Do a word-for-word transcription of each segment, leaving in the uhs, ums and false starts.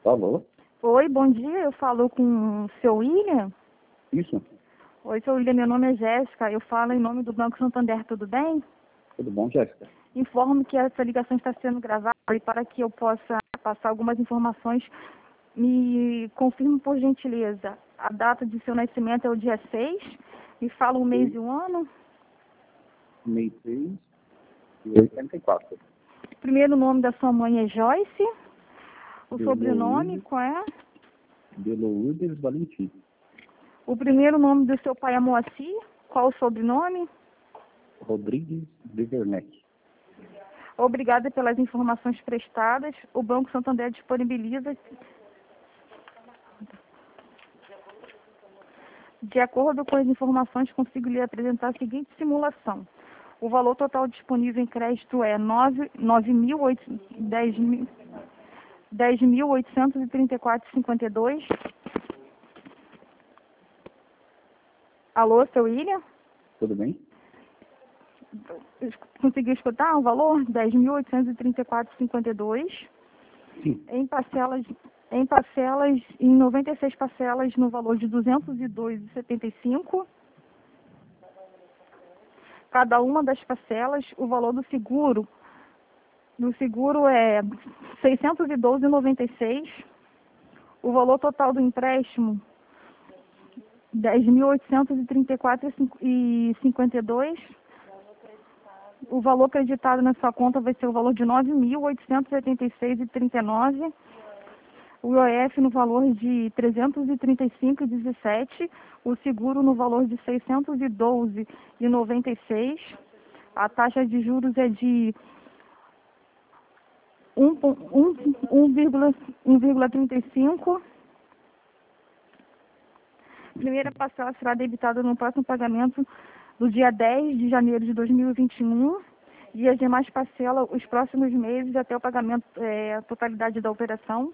Alô? Oi, bom dia. Eu falo com o seu William. Isso? Oi, seu William. Meu nome é Jéssica. Eu falo em nome do Banco Santander. Tudo bem? Tudo bom, Jéssica? Informo que essa ligação está sendo gravada e para que eu possa passar algumas informações, me confirme por gentileza. A data de seu nascimento é o dia seis. Me fala o mês e o ano. Mês seis de oitenta e quatro. O primeiro nome da sua mãe é Joyce. O sobrenome, Belourdes, qual é? Belourdes Valentim. O primeiro nome do seu pai é Moacir. Qual o sobrenome? Rodrigues de Werneck. Obrigada pelas informações prestadas. O Banco Santander disponibiliza, de acordo com as informações, consigo lhe apresentar a seguinte simulação. O valor total disponível em crédito é nove mil oitocentos e trinta e quatro vírgula cinquenta e dois. Alô, seu William? Tudo bem? Conseguiu escutar o valor? dez mil oitocentos e trinta e quatro vírgula cinquenta e dois. Sim. Em parcelas, em parcelas, em noventa e seis parcelas no valor de duzentos e dois vírgula setenta e cinco. Cada uma das parcelas, o valor do seguro, do seguro é seiscentos e doze vírgula noventa e seis. O valor total do empréstimo, dez mil oitocentos e trinta e quatro vírgula cinquenta e dois. O valor acreditado na sua conta vai ser o valor de nove mil oitocentos e oitenta e seis vírgula trinta e nove. O I O F no valor de trezentos e trinta e cinco vírgula dezessete. O seguro no valor de seiscentos e doze vírgula noventa e seis. A taxa de juros é de um vírgula trinta e cinco. A primeira parcela será debitada no próximo pagamento do dia dez de janeiro de dois mil e vinte e um e as demais parcelas os próximos meses até o pagamento, é, a totalidade da operação.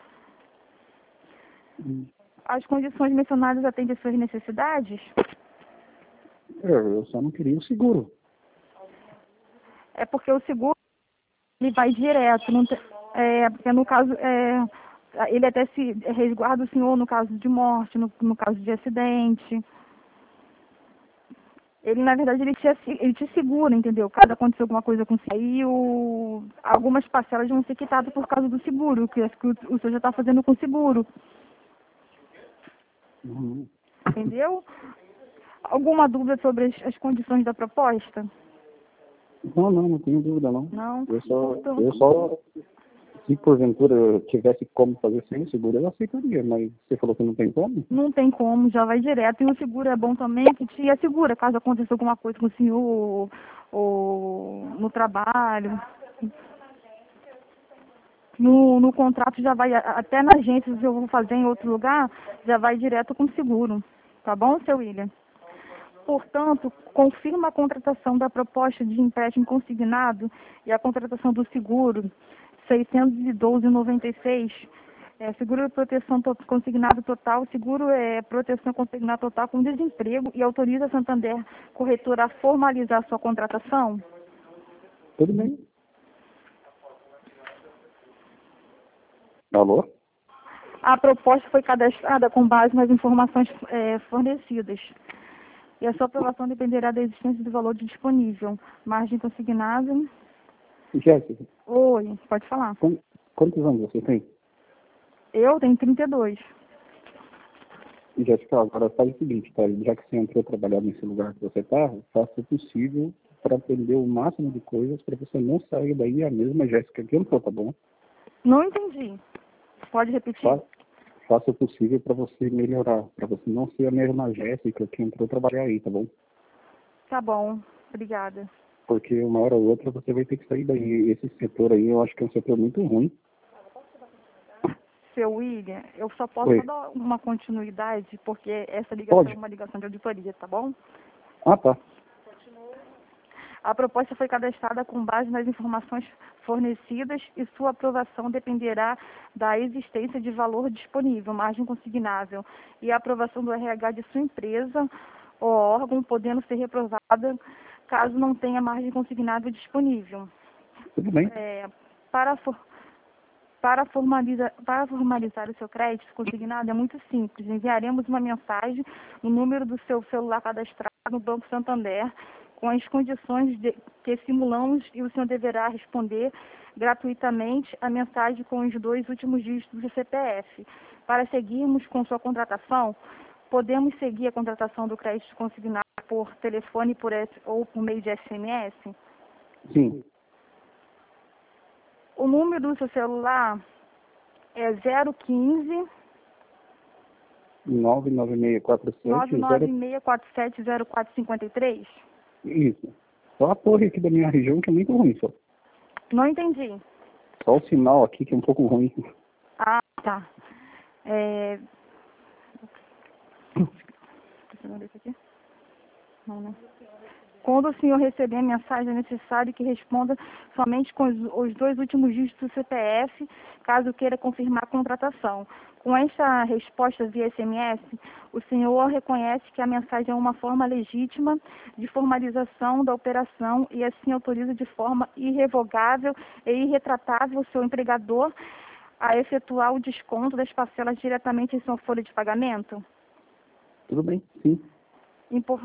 Hum. As condições mencionadas atendem às suas necessidades? Eu, eu só não queria o seguro. É porque o seguro ele vai direto, não tem, é, porque no caso, é, ele até se resguarda o senhor no caso de morte, no, no caso de acidente. Ele, na verdade, ele te, ele te segura, entendeu? Caso aconteça alguma coisa com o senhor, aí o, algumas parcelas vão ser quitadas por causa do seguro, que, que o, o senhor já está fazendo com o seguro, Uhum. entendeu? Alguma dúvida sobre as, as condições da proposta? Não, não, não tenho dúvida, não. Não? Eu só, Então, eu só, se porventura eu tivesse como fazer sem o seguro, eu aceitaria, mas você falou que não tem como? não tem como, já vai direto. E o seguro é bom também, que te assegura caso aconteça alguma coisa com o senhor ou, ou no trabalho. No, no contrato já vai, até na agência, se eu vou fazer em outro lugar, já vai direto com o seguro. Tá bom, seu William? Portanto, confirma a contratação da proposta de empréstimo consignado e a contratação do seguro seiscentos e doze vírgula noventa e seis. É, seguro de proteção to consignado total, seguro é proteção consignado total com desemprego e autoriza a Santander Corretora a formalizar sua contratação? Tudo bem. Alô? A proposta foi cadastrada com base nas informações é, fornecidas. E a sua aprovação dependerá da existência do valor disponível. Margem consignada. Jéssica, Oi, pode falar. quan- quantos anos você tem? Eu tenho trinta e dois. Jéssica, agora faz o seguinte, tá? Já que você entrou a trabalhar nesse lugar que você está, faça o possível para aprender o máximo de coisas para você não sair daí a mesma Jéssica que entrou, tá bom? Não entendi. Pode repetir? Fa faça o possível para você melhorar, para você não ser a mesma Jéssica que entrou a trabalhar aí, tá bom? Tá bom, obrigada. Porque uma hora ou outra você vai ter que sair daí. Esse setor aí eu acho que é um setor muito ruim. Seu William, eu só posso Oi. dar uma continuidade, porque essa ligação Pode? é uma ligação de auditoria, tá bom? Ah, tá. A proposta foi cadastrada com base nas informações fornecidas e sua aprovação dependerá da existência de valor disponível, margem consignável, e a aprovação do R H de sua empresa ou órgão, podendo ser reprovada caso não tenha margem consignável disponível. Tudo bem. É, para, for, Para, formaliza, para formalizar o seu crédito consignado é muito simples. Enviaremos uma mensagem no número do seu celular cadastrado no Banco Santander com as condições de, que simulamos e o senhor deverá responder gratuitamente a mensagem com os dois últimos dígitos do C P F. Para seguirmos com sua contratação, podemos seguir a contratação do crédito consignado por telefone por S, ou por meio de S M S? Sim. O número do seu celular é zero quinze, nove nove seis quatro sete nove nove zero... seis quatro sete zero quatro cinco três? Isso. Só a torre aqui da minha região que é muito ruim, só. Não entendi. Só o sinal aqui que é um pouco ruim. Ah, tá. É... Esse aqui? Não, né? Quando o senhor receber a mensagem, é necessário que responda somente com os, os dois últimos dígitos do C P F, caso queira confirmar a contratação. Com esta resposta via S M S, o senhor reconhece que a mensagem é uma forma legítima de formalização da operação e assim autoriza de forma irrevogável e irretratável o seu empregador a efetuar o desconto das parcelas diretamente em sua folha de pagamento? Tudo bem, sim. Impor...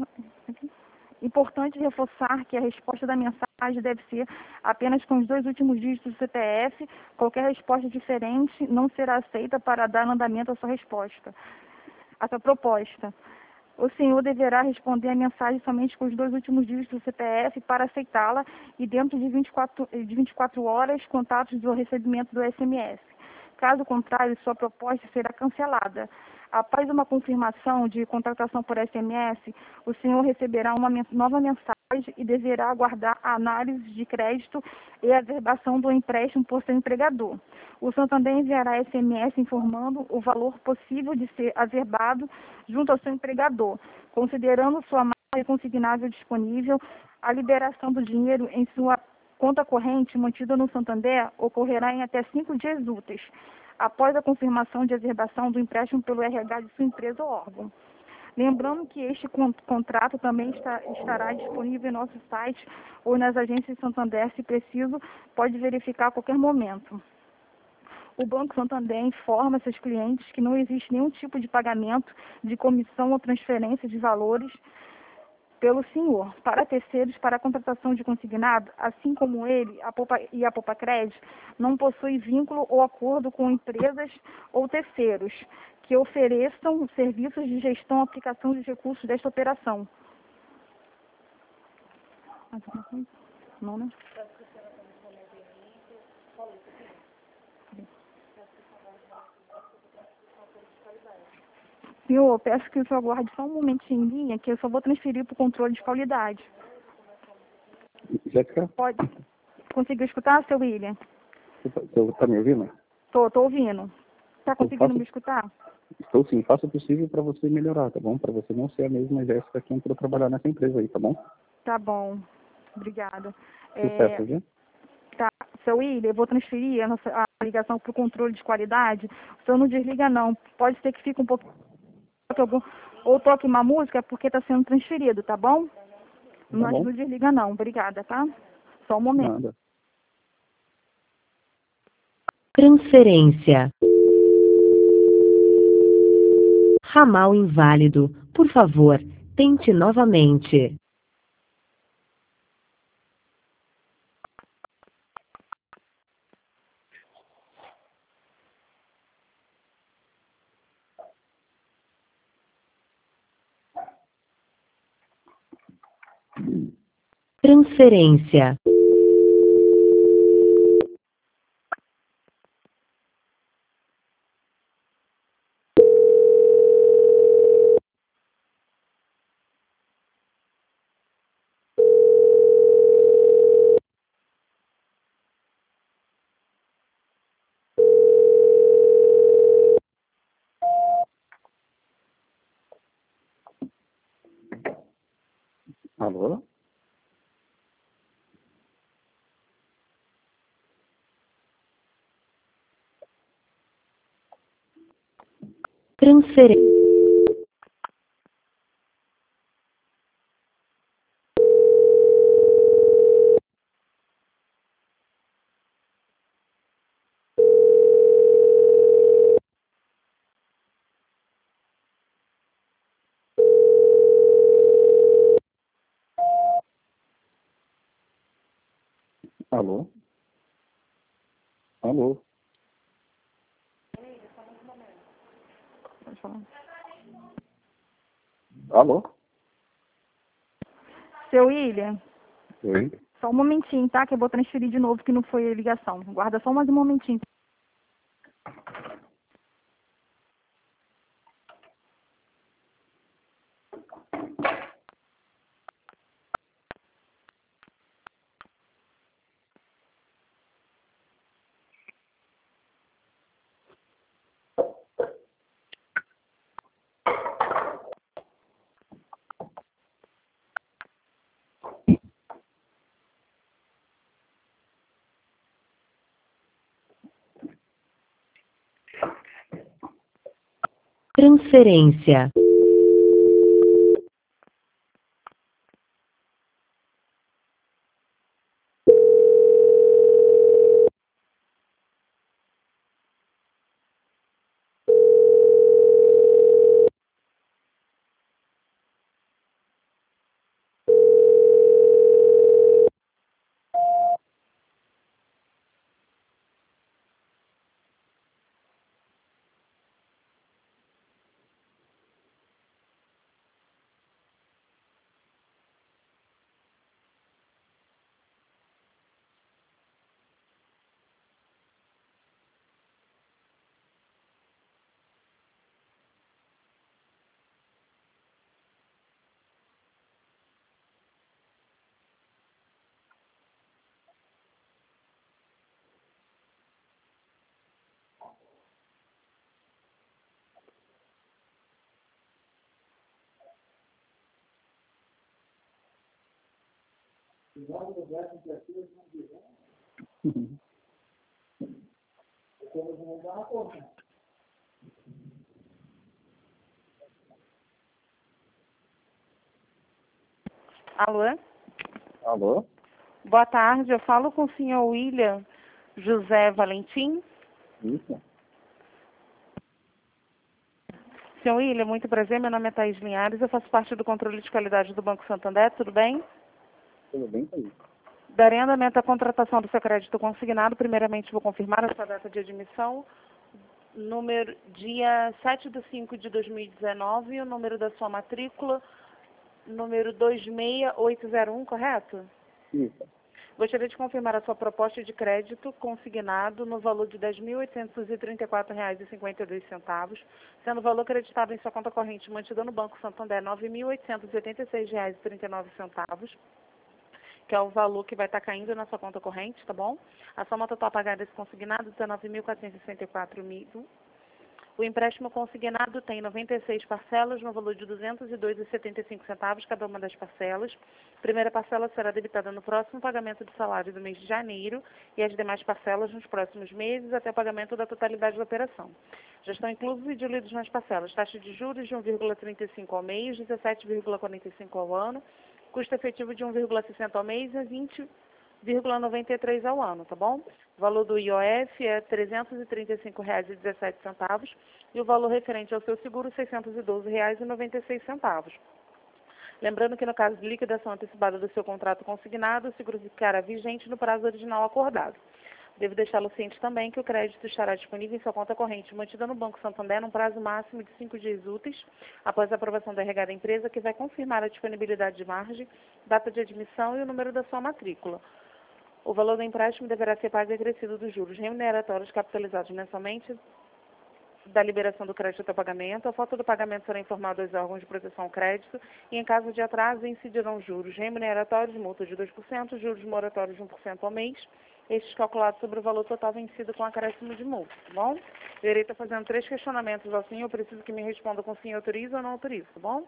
Importante reforçar que a resposta da mensagem deve ser apenas com os dois últimos dígitos do C P F. Qualquer resposta diferente não será aceita para dar andamento à sua resposta, à sua proposta. O senhor deverá responder a mensagem somente com os dois últimos dígitos do C P F para aceitá-la e dentro de vinte e quatro, de vinte e quatro horas, contatos do recebimento do S M S. Caso contrário, sua proposta será cancelada. Após uma confirmação de contratação por S M S, o senhor receberá uma men- nova mensagem e deverá aguardar a análise de crédito e a averbação do empréstimo por seu empregador. O Santander enviará S M S informando o valor possível de ser averbado junto ao seu empregador, considerando sua margem consignável disponível. A liberação do dinheiro em sua conta corrente mantida no Santander ocorrerá em até cinco dias úteis, após a confirmação de averbação do empréstimo pelo R H de sua empresa ou órgão. Lembrando que este con- contrato também está, estará disponível em nosso site ou nas agências Santander, se preciso, pode verificar a qualquer momento. O Banco Santander informa seus clientes que não existe nenhum tipo de pagamento de comissão ou transferência de valores pelo senhor para terceiros para a contratação de consignado, assim como ele a Poupa, e a Poupa Crédito, não possui vínculo ou acordo com empresas ou terceiros que ofereçam serviços de gestão e aplicação de recursos desta operação. Mais alguma coisa? Não, né? Senhor, peço que o senhor aguarde só um momentinho em linha, que eu só vou transferir para o controle de qualidade. Jéssica, Pode? Conseguiu escutar, seu William? você tá, você tá me ouvindo? Tô, tô ouvindo. Tá Eu conseguindo faço, me escutar? estou sim, faço o possível para você melhorar, tá bom? Para você não ser a mesma Jéssica que entrou trabalhar nessa empresa aí, tá bom? Tá bom. Obrigada. É, Sucesso, viu? tá. Seu William, eu vou transferir a, nossa, a ligação para o controle de qualidade. O senhor não desliga, não. Pode ser que fique um pouco... algum- ou toque uma música, porque está sendo transferido, tá bom? Tá Mas bom? não desliga, não. Obrigada, tá? Só um momento. Nada. Transferência. Ramal inválido. Por favor, tente novamente. Transferência. Alô? Transferência. Alô? Alô? Pode falar. Alô? Seu William, Oi? só um momentinho, tá? Que eu vou transferir de novo, que não foi a ligação. Guarda só mais um momentinho. Transferência. Alô? Alô? Boa tarde, eu falo com o senhor William José Valentim. Isso? Senhor William, muito prazer, meu nome é Thaís Linhares, eu faço parte do controle de qualidade do Banco Santander, tudo bem? Tudo bem, Thaís? Darei andamento à contratação do seu crédito consignado. Primeiramente, vou confirmar a sua data de admissão, número dia sete de cinco de dois mil e dezenove, o número da sua matrícula, número dois seis oito zero um, correto? Isso. Gostaria de confirmar a sua proposta de crédito consignado no valor de dez mil oitocentos e trinta e quatro reais e cinquenta e dois centavos, sendo o valor acreditado em sua conta corrente mantida no Banco Santander nove mil oitocentos e oitenta e seis reais e trinta e nove centavos, que é o valor que vai estar caindo na sua conta corrente, tá bom? A soma total a pagar desse consignado é dezenove mil quatrocentos e sessenta e quatro reais. O empréstimo consignado tem noventa e seis parcelas no valor de duzentos e dois reais e setenta e cinco centavos cada uma das parcelas. A primeira parcela será debitada no próximo pagamento do salário do mês de janeiro e as demais parcelas nos próximos meses até o pagamento da totalidade da operação. Já estão inclusos e diluídos nas parcelas taxa de juros de um vírgula trinta e cinco ao mês, dezessete vírgula quarenta e cinco ao ano, custo efetivo de um vírgula sessenta ao mês e vinte vírgula noventa e três ao ano, tá bom? O valor do I O F é trezentos e trinta e cinco reais e dezessete centavos e o valor referente ao seu seguro seiscentos e doze reais e noventa e seis centavos. Lembrando que no caso de liquidação antecipada do seu contrato consignado, o seguro ficará vigente no prazo original acordado. Devo deixá-lo ciente também que o crédito estará disponível em sua conta corrente mantida no Banco Santander num prazo máximo de cinco dias úteis, após a aprovação da R H da empresa, que vai confirmar a disponibilidade de margem, data de admissão e o número da sua matrícula. O valor do empréstimo deverá ser pago e acrescido dos juros remuneratórios capitalizados mensalmente da liberação do crédito até o pagamento. A falta do pagamento será informada aos órgãos de proteção ao crédito e, em caso de atraso, incidirão juros remuneratórios, multa de dois por cento, juros moratórios de um por cento ao mês, estes calculados sobre o valor total vencido com acréscimo de multa, tá bom? Eu irei estar fazendo três questionamentos ao senhor, eu preciso que me responda com sim autoriza ou não autoriza, tá bom?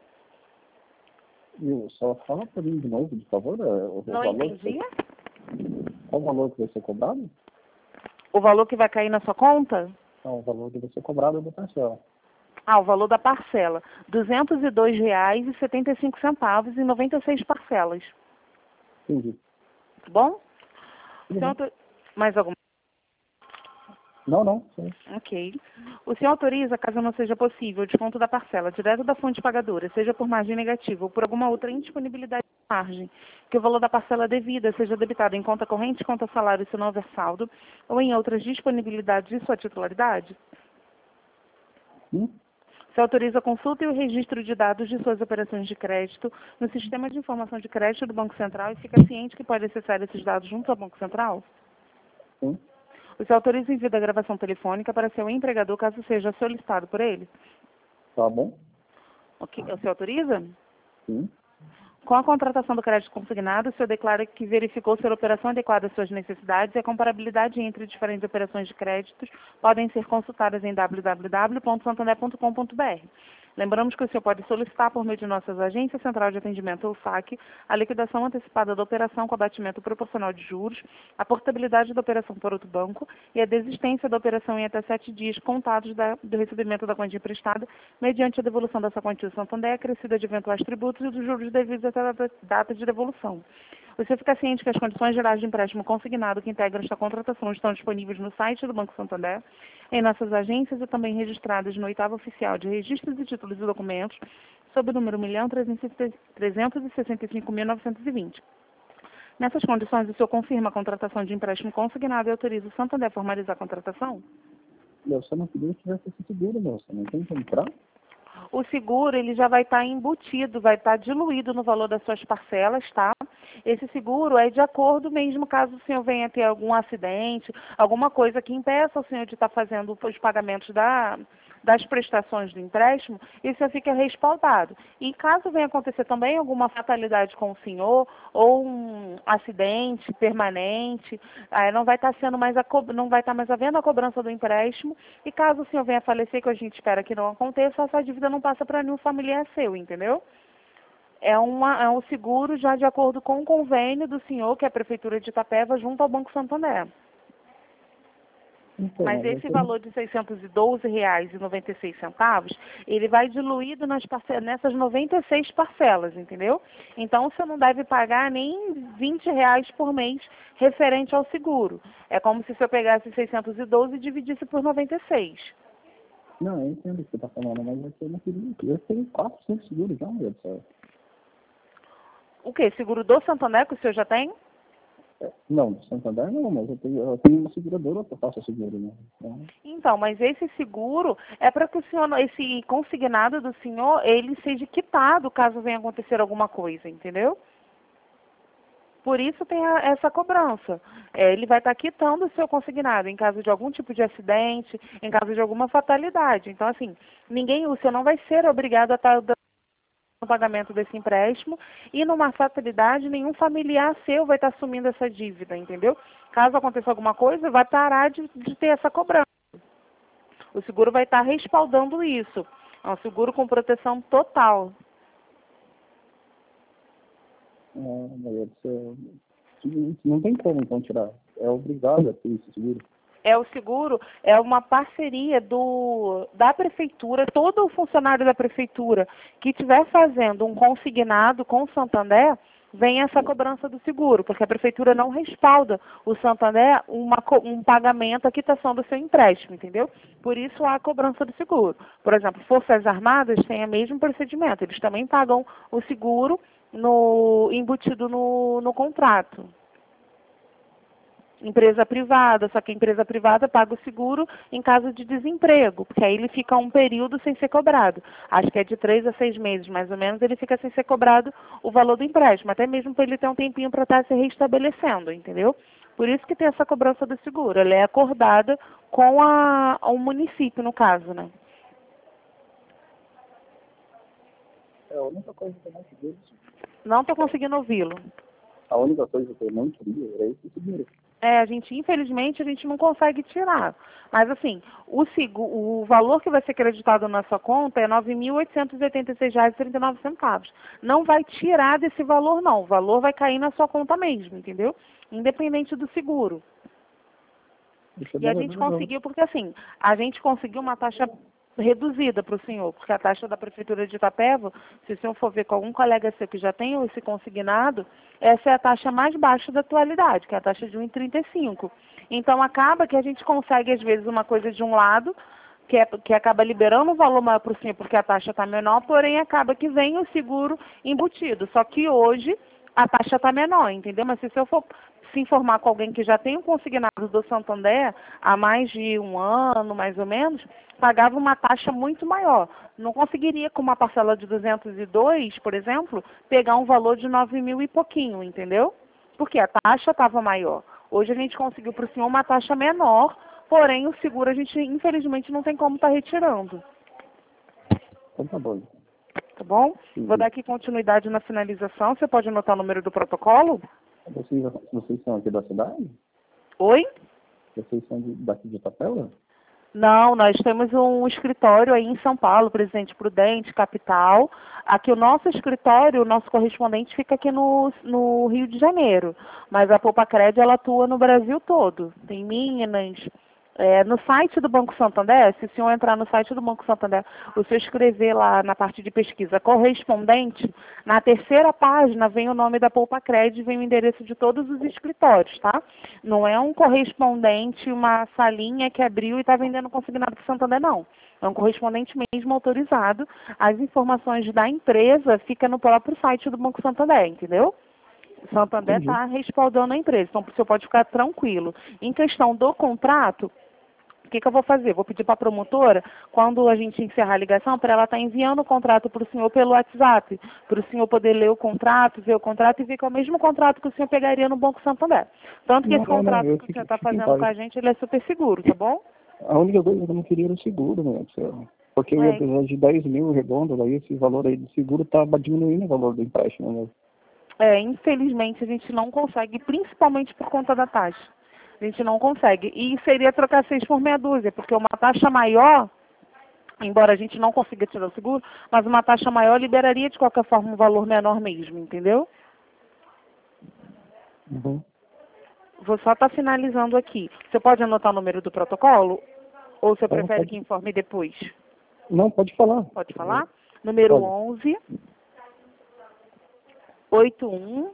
Eu só fala para mim de novo, por favor, é, o, o Não valor. entendi. Qual o valor que vai ser cobrado? O valor que vai cair na sua conta? Não, o valor que vai ser cobrado é da parcela. Ah, o valor da parcela. duzentos e dois reais e setenta e cinco centavos em noventa e seis parcelas. Entendi. Tá bom? O Uhum. senhor autor... Mais alguma? Não, não. Sim. Ok. O senhor autoriza, caso não seja possível, o desconto da parcela direto da fonte pagadora, seja por margem negativa ou por alguma outra indisponibilidade margem, que o valor da parcela devida seja debitado em conta corrente, conta salário se não houver saldo, ou em outras disponibilidades de sua titularidade? Hum? Se autoriza a consulta e o registro de dados de suas operações de crédito no Sistema de Informação de Crédito do Banco Central e fica ciente que pode acessar esses dados junto ao Banco Central? Sim. Você autoriza o envio da gravação telefônica para seu empregador caso seja solicitado por ele? Tá bom? Ok. Você autoriza? Sim. Com a contratação do crédito consignado, o senhor declara que verificou se a operação adequada às suas necessidades e a comparabilidade entre diferentes operações de créditos podem ser consultadas em w w w ponto santander ponto com ponto b r. Lembramos que o senhor pode solicitar por meio de nossas agências Central de Atendimento ou S A C a liquidação antecipada da operação com abatimento proporcional de juros, a portabilidade da operação por outro banco e a desistência da operação em até sete dias contados da, do recebimento da quantia emprestada mediante a devolução dessa quantia ao Santander acrescida de eventuais tributos e dos juros devidos até a data de devolução. Você fica ciente que as condições gerais de empréstimo consignado que integram esta contratação estão disponíveis no site do Banco Santander, em nossas agências e também registradas no oitavo oficial de registros e títulos e documentos, sob o número um milhão trezentos e sessenta e cinco mil novecentos e vinte. Nessas condições, o senhor confirma a contratação de empréstimo consignado e autoriza o Santander a formalizar a contratação? Eu só não queria que tivesse esse seguro, moça. Não tem como entrar? O seguro ele já vai estar embutido, vai estar diluído no valor das suas parcelas, tá? Esse seguro é de acordo mesmo caso o senhor venha ter algum acidente, alguma coisa que impeça o senhor de estar fazendo os pagamentos da, das prestações do empréstimo, isso fica respaldado. E caso venha acontecer também alguma fatalidade com o senhor, ou um acidente permanente, aí não vai estar sendo mais a co... não vai estar mais havendo a cobrança do empréstimo, e caso o senhor venha a falecer, que a gente espera que não aconteça, essa dívida não passa para nenhum familiar seu, entendeu? É, uma, é um seguro já de acordo com o convênio do senhor, que é a Prefeitura de Itapeva, junto ao Banco Santander. Então, Mas esse eu valor de seiscentos e doze reais e noventa e seis centavos, ele vai diluído nas parce... nessas noventa e seis parcelas, entendeu? Então, você não deve pagar nem vinte reais por mês referente ao seguro. É como se você pegasse seiscentos e doze e dividisse por noventa e seis. Não, eu entendo o que você está falando, mas eu não queria. Eu tenho quatro, cinco seguros já, meu Deus do céu. O quê? Seguro do Santander que o senhor já tem? Não, do Santander não, mas eu tenho, eu tenho uma seguradora que eu faço seguro, né? Então, Então, mas esse seguro é para que o senhor, esse consignado do senhor, ele seja quitado caso venha acontecer alguma coisa, entendeu? Por isso tem a, essa cobrança. É, ele vai estar quitando o seu consignado em caso de algum tipo de acidente, em caso de alguma fatalidade. Então, assim, ninguém, o senhor não vai ser obrigado a estar dando o pagamento desse empréstimo e numa fatalidade nenhum familiar seu vai estar assumindo essa dívida, entendeu? Caso aconteça alguma coisa, vai parar de, de ter essa cobrança. O seguro vai estar respaldando isso. É um seguro com proteção total. é, meu Deus do céu. Não tem como então tirar. É obrigado a ter esse seguro. É o seguro, é uma parceria do, da prefeitura, todo o funcionário da prefeitura que estiver fazendo um consignado com o Santander, vem essa cobrança do seguro, porque a prefeitura não respalda o Santander uma, um pagamento, a quitação do seu empréstimo, entendeu? Por isso há a cobrança do seguro. Por exemplo, Forças Armadas têm o mesmo procedimento, eles também pagam o seguro no, embutido no, no contrato. Empresa privada, só que a empresa privada paga o seguro em caso de desemprego, porque aí ele fica um período sem ser cobrado. Acho que é de três a seis meses, mais ou menos, ele fica sem ser cobrado o valor do empréstimo, até mesmo para ele ter um tempinho para estar se restabelecendo, entendeu? Por isso que tem essa cobrança do seguro. Ela é acordada com a, o município, no caso, né? É a única coisa que eu não queria. Não estou conseguindo ouvi-lo. A única coisa que eu não queria era esse seguro. É, a gente, infelizmente, a gente não consegue tirar. Mas, assim, o, seguro, o valor que vai ser creditado na sua conta é nove mil oitocentos e oitenta e seis reais e trinta e nove centavos. Não vai tirar desse valor, não. O valor vai cair na sua conta mesmo, entendeu? Independente do seguro. E a gente conseguiu, porque, assim, a gente conseguiu uma taxa reduzida para o senhor, porque a taxa da Prefeitura de Itapeva, se o senhor for ver com algum colega seu que já tem esse consignado, essa é a taxa mais baixa da atualidade, que é a taxa de um vírgula trinta e cinco. Então, acaba que a gente consegue, às vezes, uma coisa de um lado, que, é, que acaba liberando um valor maior para o senhor, porque a taxa está menor, porém, acaba que vem o seguro embutido. Só que hoje, a taxa está menor, entendeu? Mas se eu for se informar com alguém que já tem um consignado do Santander há mais de um ano, mais ou menos, pagava uma taxa muito maior. Não conseguiria, com uma parcela de duzentos e dois, por exemplo, pegar um valor de nove mil e pouquinho, entendeu? Porque a taxa estava maior. Hoje a gente conseguiu para o senhor uma taxa menor, porém o seguro a gente, infelizmente, não tem como estar retirando. Então tá bom. Tá bom? Sim. Vou dar aqui continuidade na finalização. Você pode anotar o número do protocolo? Vocês, vocês são aqui da cidade? Oi? Vocês são de, daqui de Itapeva? Não, nós temos um escritório aí em São Paulo, Presidente Prudente, capital. Aqui o nosso escritório, o nosso correspondente fica aqui no, no Rio de Janeiro. Mas a Poupa-Cred, ela atua no Brasil todo. Tem Minas. É, no site do Banco Santander, se o senhor entrar no site do Banco Santander, o senhor escrever lá na parte de pesquisa correspondente, na terceira página vem o nome da Poupa-Cred, vem o endereço de todos os escritórios, tá? Não é um correspondente, uma salinha que abriu e está vendendo consignado para o Santander, não. É um correspondente mesmo autorizado. As informações da empresa ficam no próprio site do Banco Santander, entendeu? O Santander está respaldando a empresa, então o senhor pode ficar tranquilo. Em questão do contrato, o que, que eu vou fazer? Vou pedir para a promotora, quando a gente encerrar a ligação, para ela estar tá enviando o contrato para o senhor pelo WhatsApp, para o senhor poder ler o contrato, ver o contrato e ver que é o mesmo contrato que o senhor pegaria no Banco Santander. Tanto que Não, esse não, contrato não, que o fico, senhor está fico em fazendo paz. com a gente, ele é super seguro, tá bom? A única coisa que eu não queria era o seguro, né? Porque eu ia É. precisar de dez mil redondo, daí esse valor aí do seguro estava diminuindo o valor do empréstimo, né? É, infelizmente a gente não consegue, principalmente por conta da taxa. A gente não consegue. E seria trocar seis por meia dúzia, porque uma taxa maior, embora a gente não consiga tirar o seguro, mas uma taxa maior liberaria de qualquer forma um valor menor mesmo, entendeu? Uhum. Vou só estar finalizando aqui. Você pode anotar o número do protocolo? Ou você Então, prefere pode... que informe depois? Não, pode falar. Pode falar? Número Pode. onze, oitenta e um,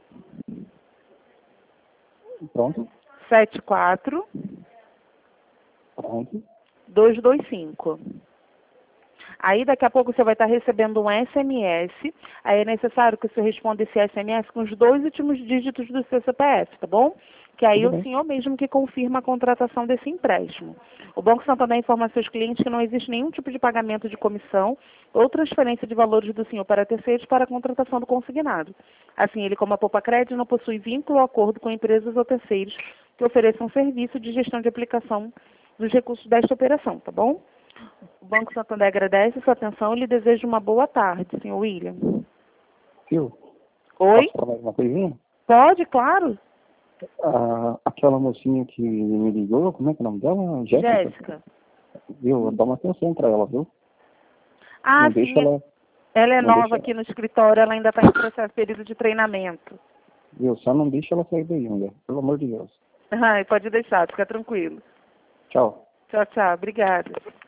Pronto, setenta e quatro, pronto. duzentos e vinte e cinco. Aí daqui a pouco você vai estar recebendo um S M S. Aí é necessário que você responda esse S M S com os dois últimos dígitos do seu C P F, tá bom? Que aí Tudo o bem. senhor mesmo que confirma a contratação desse empréstimo. O Banco Santander informa a seus clientes que não existe nenhum tipo de pagamento de comissão ou transferência de valores do senhor para terceiros para a contratação do consignado. Assim, ele, como a Poupa-Cred, não possui vínculo ou acordo com empresas ou terceiros que ofereçam serviço de gestão de aplicação dos recursos desta operação, tá bom? O Banco Santander agradece a sua atenção e lhe deseja uma boa tarde, senhor William. Viu? Oi? Posso falar mais uma coisinha? Pode, claro. Ah, aquela mocinha que me ligou, como é que é o nome dela? Jéssica. Jéssica. Viu? Dá uma atenção pra ela, viu? Ah, não sim. deixa ela... Ela é não nova deixa... aqui no escritório, ela ainda está em processo período de treinamento. Viu? Só não deixa ela sair daí ainda, pelo amor de Deus. Ai, pode deixar, fica tranquilo. Tchau. Tchau, tchau. Obrigada.